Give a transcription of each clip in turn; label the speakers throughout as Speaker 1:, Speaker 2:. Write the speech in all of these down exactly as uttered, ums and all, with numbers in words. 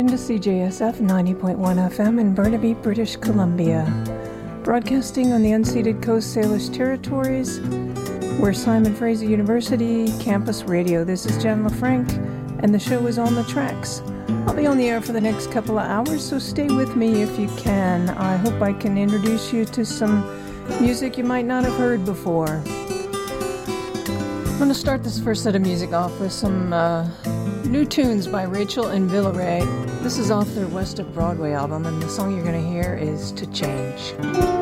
Speaker 1: To C J S F ninety point one F M in Burnaby, British Columbia. Broadcasting on the unceded Coast Salish territories. We're Simon Fraser University Campus Radio. This is Jen LaFranc, and the show is On the Tracks. I'll be on the air for the next couple of hours, so stay with me if you can. I hope I can introduce you to some music you might not have heard before. I'm going to start this first set of music off with some uh, new tunes by Rachel and Villaray. This is off their West of Broadway album, and the song you're going to hear is To Change.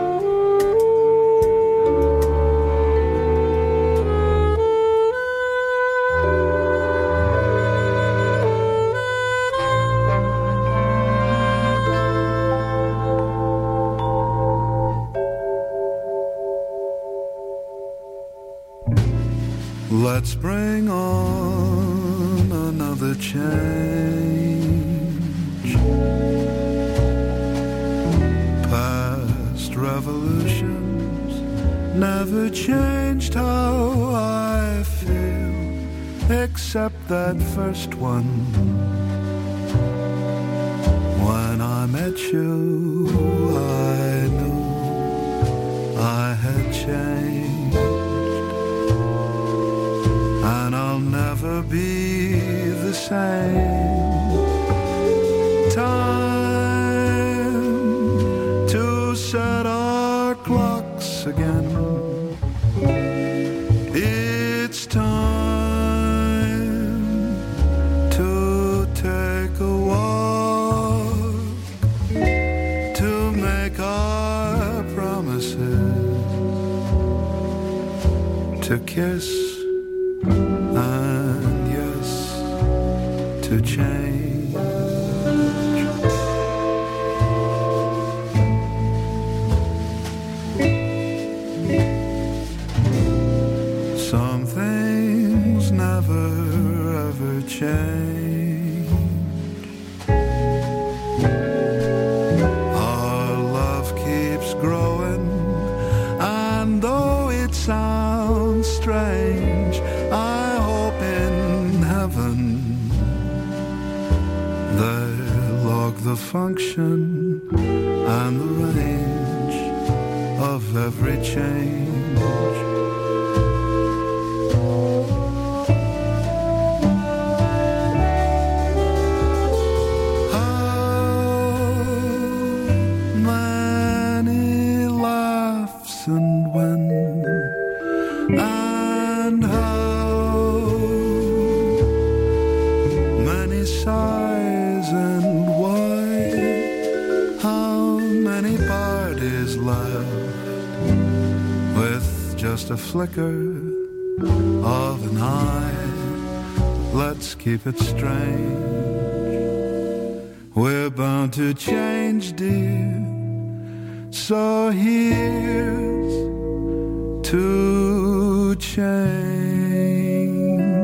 Speaker 2: Let's bring on another change. Past revolutions never changed how I feel, except that first one. When I met you, I knew I had changed. And I'll never be the same. Time to set our clocks again. It's time to take a walk, to make our promises, to kiss and yes, to change. Some things never ever change. Our love keeps growing, and though it sounds strange, I hope in heaven they log the function and the range of every change. How many laughs and when, and how many sighs and why, how many parties left with just a flicker of an eye. Let's keep it strange. We're bound to change, dear, so here's to change.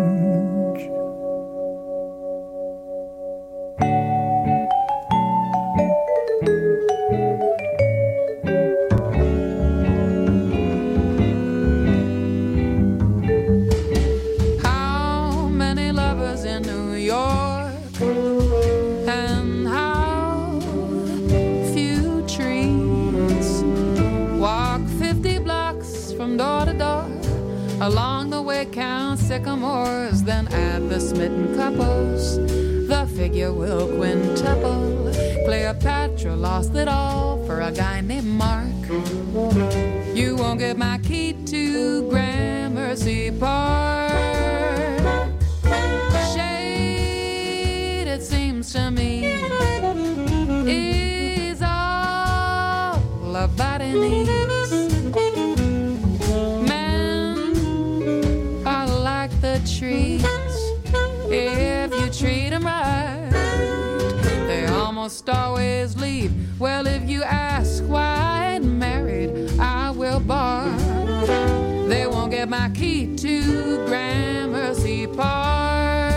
Speaker 3: How many lovers in New York, and how few trees walk fifty blocks from door to door. Along the way count sycamores, then add the smitten couples. The figure will quintuple. Cleopatra lost it all for a guy named Mark. You won't get my key to Gramercy Park. Shade, it seems to me, is all a body needs. Trees, if you treat them right, they almost always leave. Well, if you ask why I ain't married, I will bark. They won't get my key to Gramercy Park.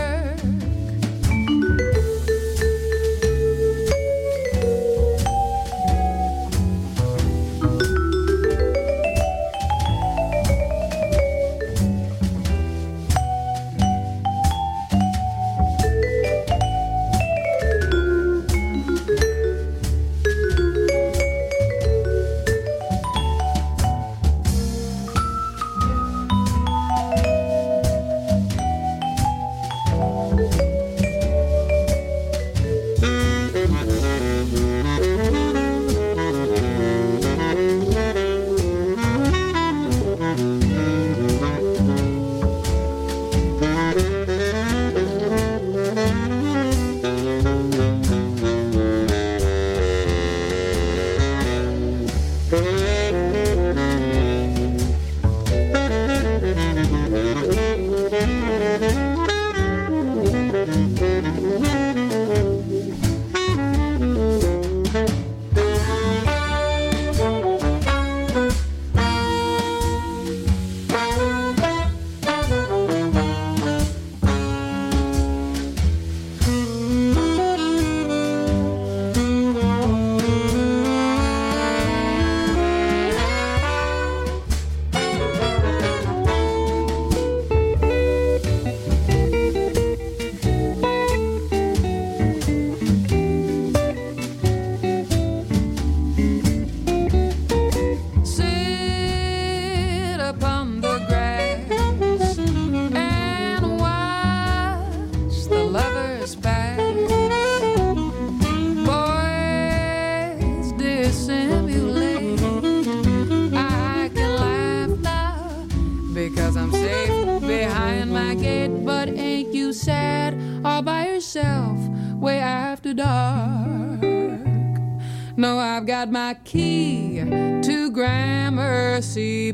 Speaker 3: Park. No, I've got my key to Gramercy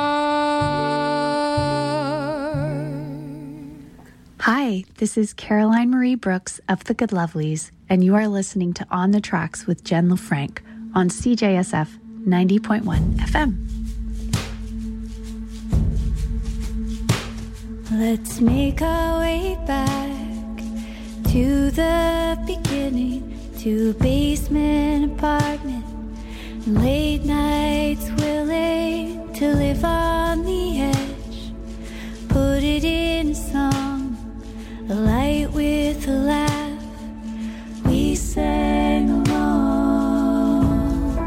Speaker 3: Park.
Speaker 4: Hi, this is Caroline Marie Brooks of The Good Lovelies, and you are listening to On the Tracks with Jen LaFranc on C J S F ninety point one F M.
Speaker 5: Let's make our way back to the beginning, to a basement apartment, and late nights willing to live on the edge. Put it in a song, a light with a laugh, we sang along.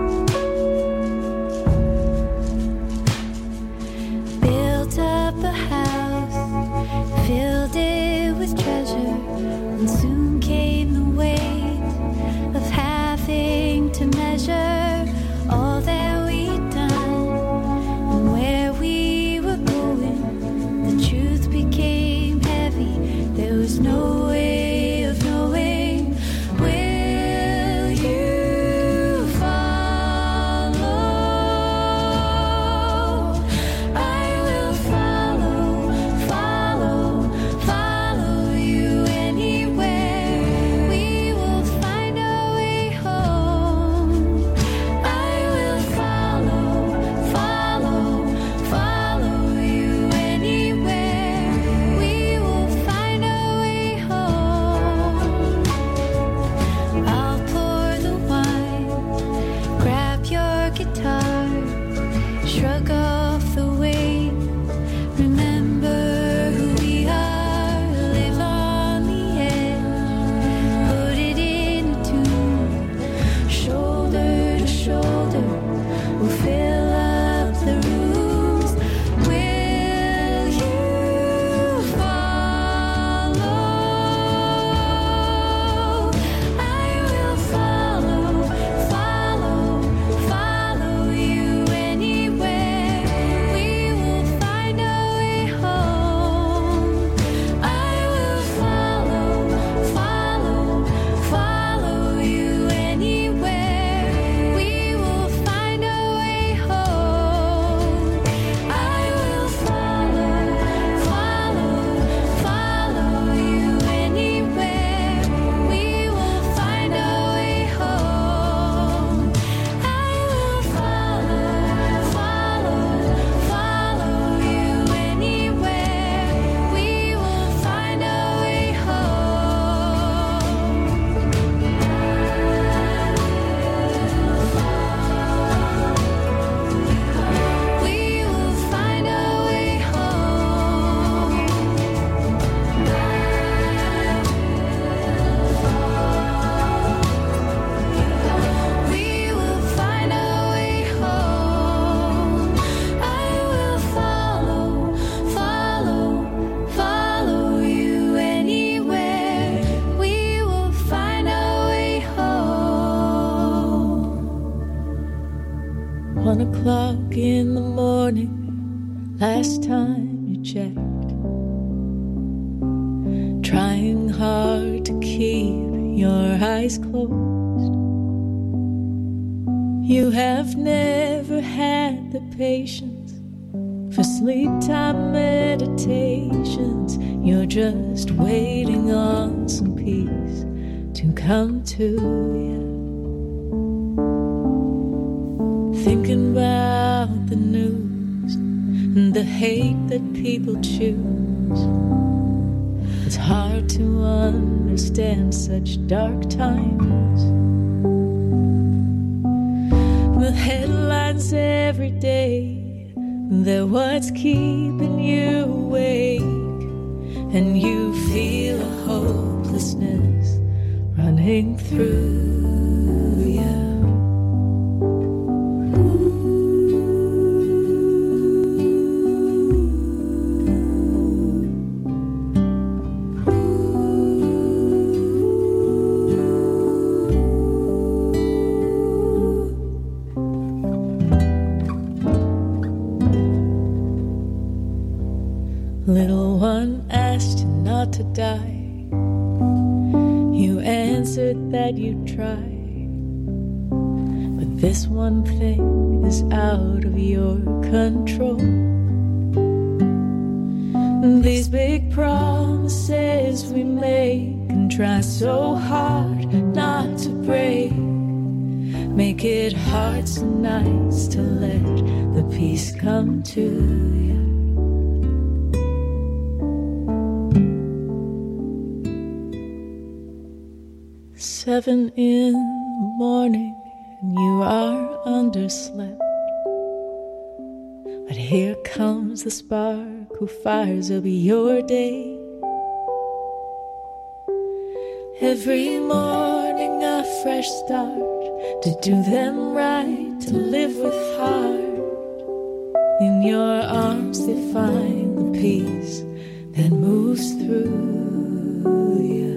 Speaker 5: Built up a house, filled it with treasure, and soon came the weight of having to measure all that we'd done and where we were going. The truth became heavy, there was no way of knowing. Will you follow? I will follow, follow, follow you anywhere. We will find our way home. I will follow, follow, follow you anywhere. We will find our way home. I'll pour the wine, grab your guitar, shrug off the weight, remember who we are, live on the edge, put it in a tune, shoulder to shoulder, we'll fill up the rooms. Will you follow? I will follow, follow, follow you anywhere. We will find our way home. I will follow, follow, follow you anywhere. We will find our way home. I will follow, follow, follow you anywhere. We will find our way home. I will follow, follow, follow you anywhere. We will find our way home. We will find our way home. We will find our way home. I will follow, follow, follow you anywhere. We will find our way home.
Speaker 6: One o'clock in the morning, last time you checked. Trying hard to keep your eyes closed. You have never had the patience for sleep time meditations. You're just waiting on some peace to come to you. Thinking about the news and the hate that people choose. It's hard to understand such dark times. The headlines every day, they're what's keeping you awake. And you feel a hopelessness running through you. Little one asked you not to die. You answered that you try. But this one thing is out of your control. These big promises we make and try so hard not to break, make it hard some nights to let the peace come to you. Seven in the morning and you are underslept, but here comes the spark who fires up your day. Every morning a fresh start, to do them right, to live with heart. In your arms they find the peace that moves through you.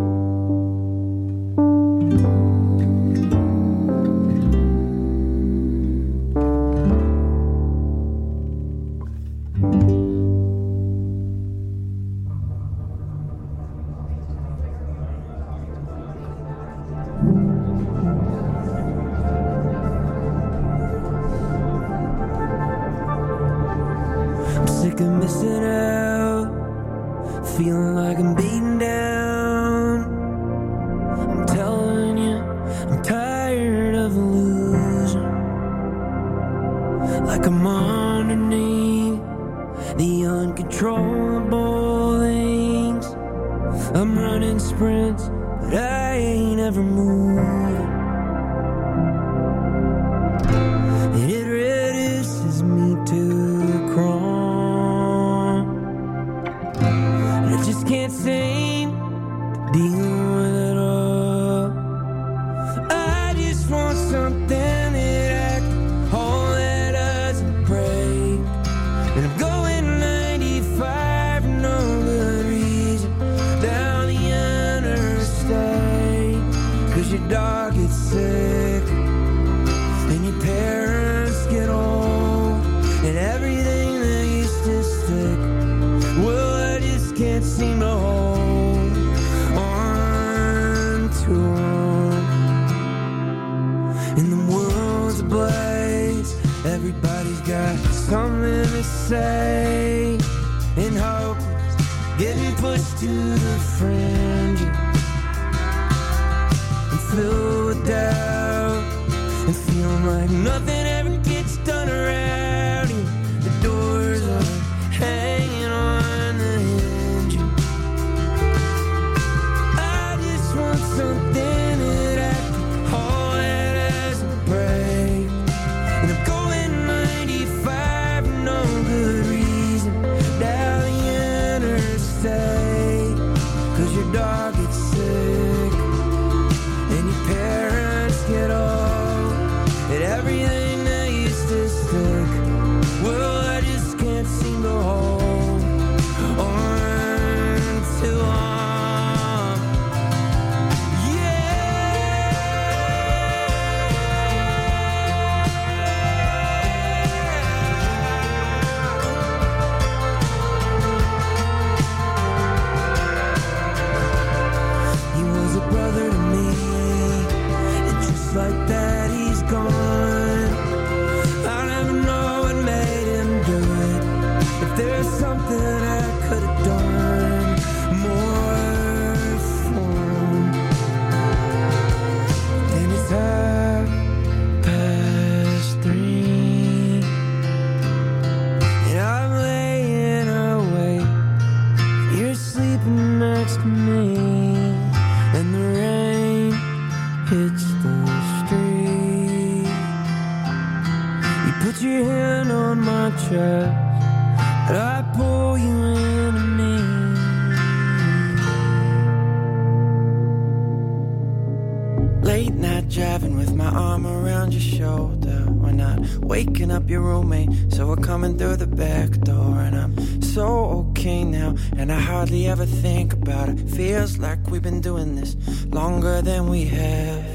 Speaker 7: Ever think about it? Feels like we've been doing this longer than we have.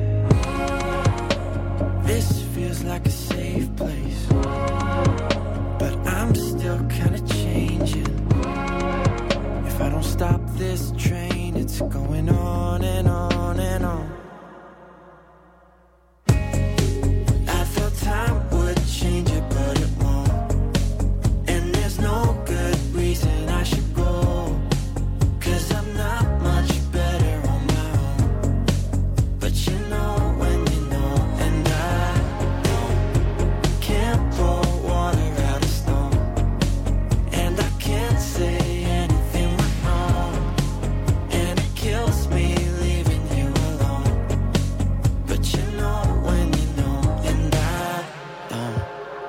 Speaker 7: This feels like a safe place, but I'm still kinda changing. If I don't stop this train, it's going on and on and on. I thought time would change it, but it won't. And there's no good reason I should go, 'cause I'm not much better on my own. But you know when you know, and I don't, can't pour water out of stone. And I can't say anything went wrong, and it kills me leaving you alone. But you know when you know, and I don't.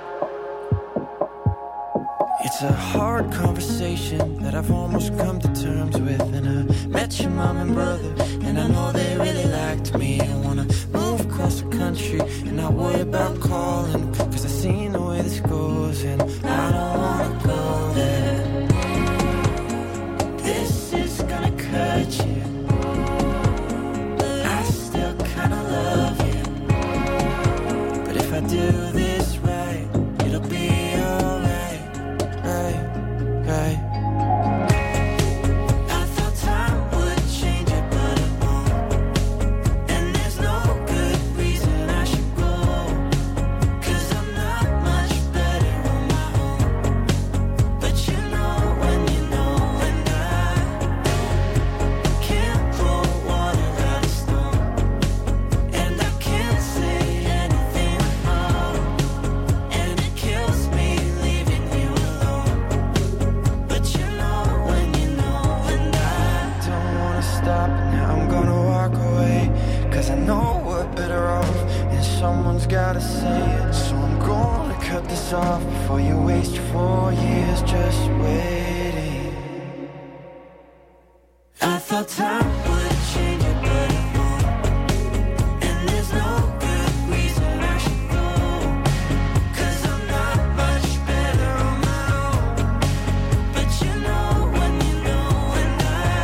Speaker 7: It's a hard conversation that I've almost come to terms with. And I met your mom and brother, and I know they really liked me. I wanna move across the country and not worry about calling, 'cause I've seen the way this goes, and I don't wanna go there. This is gonna cut you, but I still kinda love you. But if I do this right, it'll be alright, right, right. I thought time would change it, but it won't. And there's no good reason I should go, 'cause I'm not much better on my own. But you know when you know, and I can't pour water out of stone. And I can't say anything wrong, and it kills me leaving you alone. But you know when you know, and I don't wanna stop now, I'm gonna walk away, 'cause I know we're better off, and someone's gotta say it. So I'm gonna cut this off before you waste your four years just waiting. I thought time would change it, but it won't. And there's no good reason I should go, 'cause I'm not much better on my own. But you know when you know, and I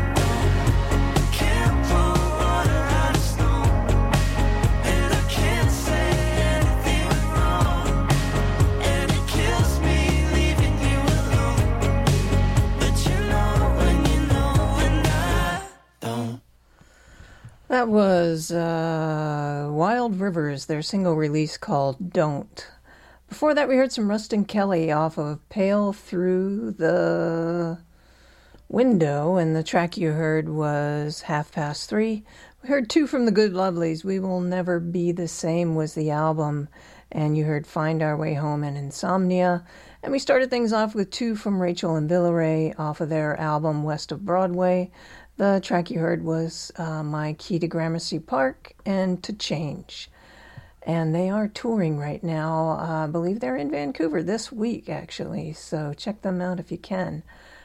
Speaker 7: can't pour water out of stone. And I can't say anything wrong, and it kills me leaving you alone. But you know when you know, and I don't.
Speaker 1: That was uh, Wild Rivers, their single release called Don't. Before that, we heard some Rustin Kelly off of Pale Through the Window, and the track you heard was Half Past Three. We heard two from the Good Lovelies. We Will Never Be the Same was the album, and you heard Find Our Way Home and Insomnia. And we started things off with two from Rachel and Villeray off of their album West of Broadway. The track you heard was uh, My Key to Gramercy Park and To Change. And they are touring right now. Uh, I believe they're in Vancouver this week, actually. So check them out if you can.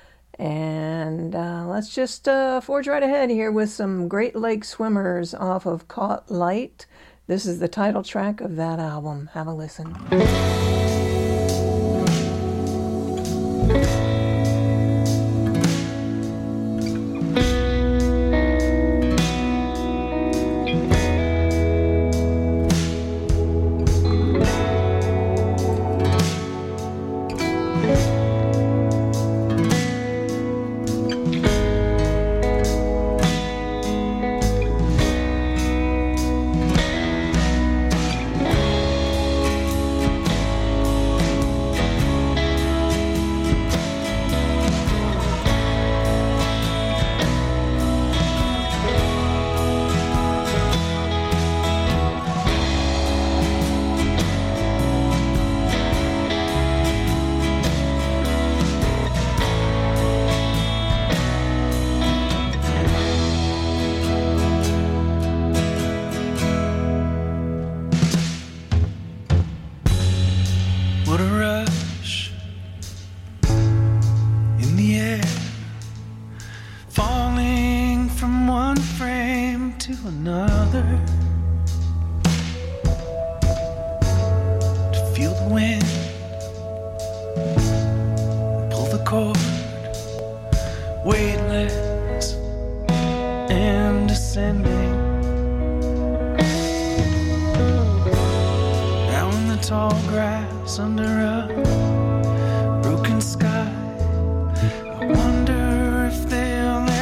Speaker 1: And uh, let's just uh, forge right ahead here with some Great Lake Swimmers off of Caught Light. This is the title track of that album. Have a listen.
Speaker 7: Broken sky. I wonder if they'll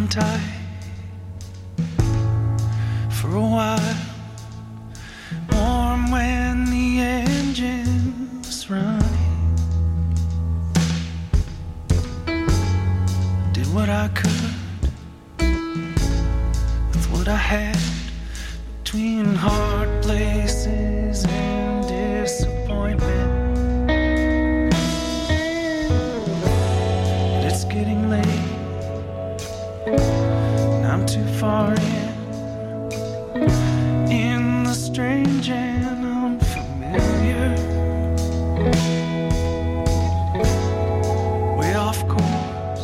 Speaker 2: on tight for a while, warm when the engine's running. Did what I could with what I had, between hard places and disappointment. But it's getting late, and I'm too far in, in the strange and unfamiliar, way off course,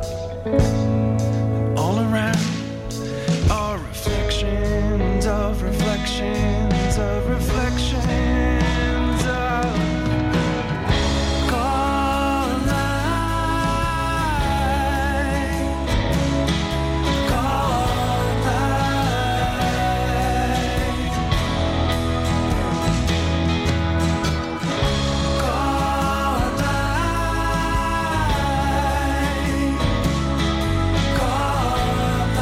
Speaker 2: and all around are reflections of reflections of reflections of call light, call light, call light, call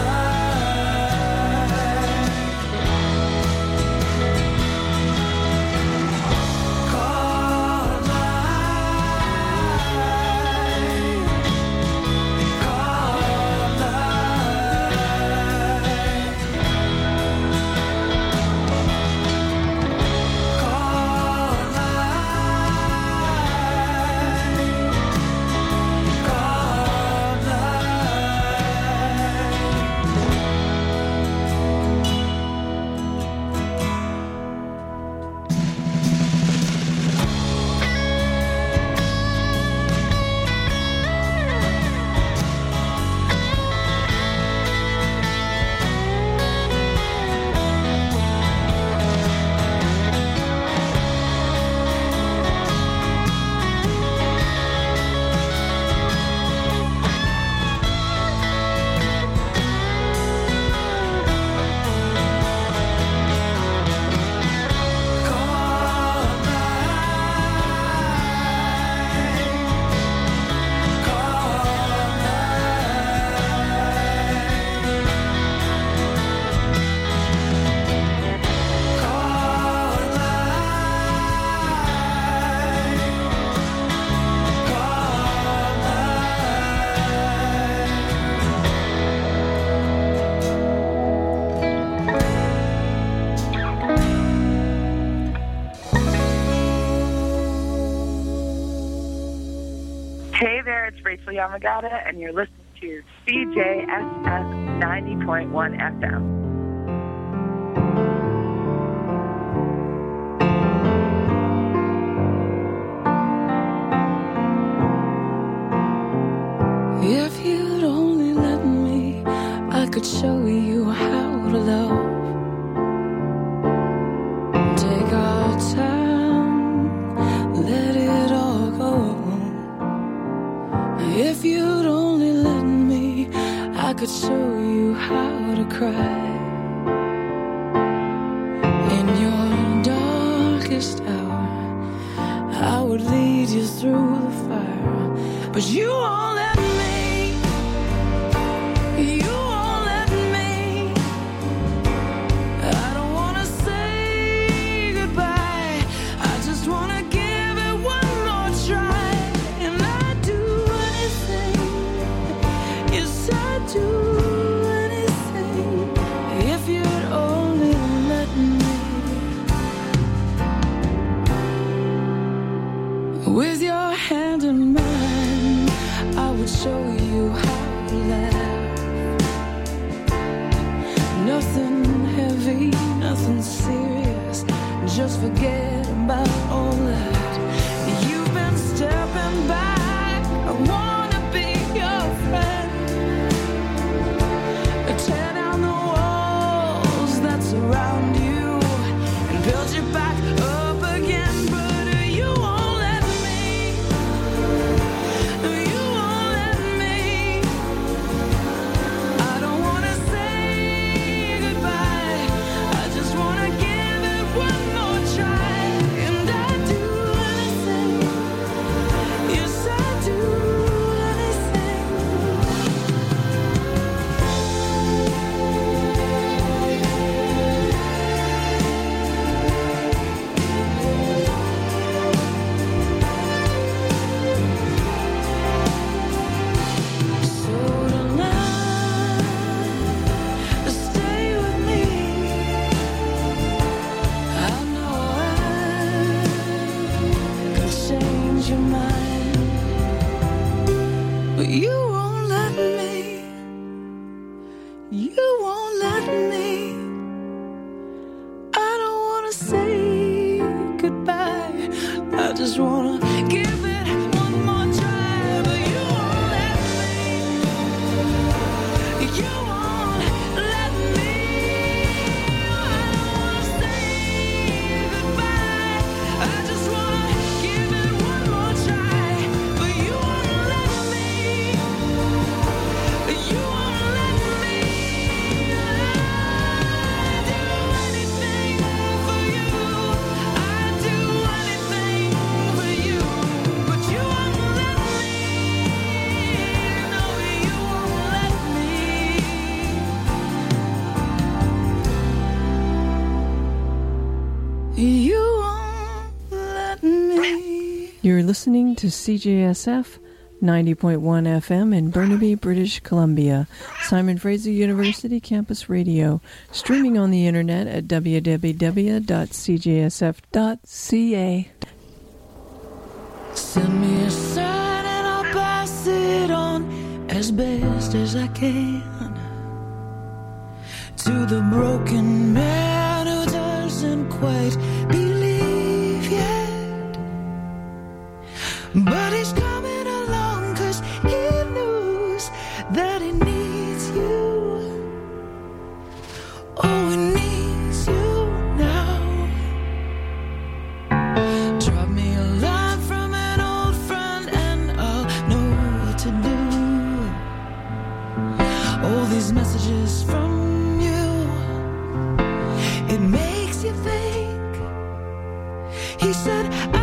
Speaker 8: Hey there, it's Rachel Yamagata, and you're listening to C J S F ninety point one F M.
Speaker 6: If you'd only let me, I could show you how to love. Take our time, let it all go. If you'd only let me, I could show you how to cry. In your darkest hour, I would lead you through the fire. But you won't let me. You won't let me. I don't wanna say goodbye. I just wanna give it one more try. And I'd do anything. Yes, I'd do anything. If you'd only let me. With your hand in mine, I would show you how to laugh. Nothing heavy, nothing serious. Just forget about all that. You've been stepping back. I wanna be your friend. Tear down the walls that surround you and build you back up again. But you won't let me. You won't let me. I don't wanna say goodbye. I just wanna give it one more try. And I do
Speaker 3: but you won't let me. You won't let me. I don't wanna say goodbye. I just wanna give it one more try, but you won't let me. You won't let me. I don't wanna say goodbye. I just wanna give it one more try, but you won't let me. You won't let me. I'd do anything for you. I'd do anything for you, but you won't let me. No, you won't let me. You won't let me.
Speaker 1: You're listening to C J S F ninety point one F M in Burnaby, British Columbia, Simon Fraser University Campus Radio, streaming on the internet at w w w dot c j s f dot c a.
Speaker 3: Send me a sign and I'll pass it on as best as I can to the broken man who doesn't quite believe yet. But he's coming along 'cause he knows that he needs you. Oh, he needs you now. Drop me a line from an old friend and I'll know what to do. All these messages from you, it makes you think. He said,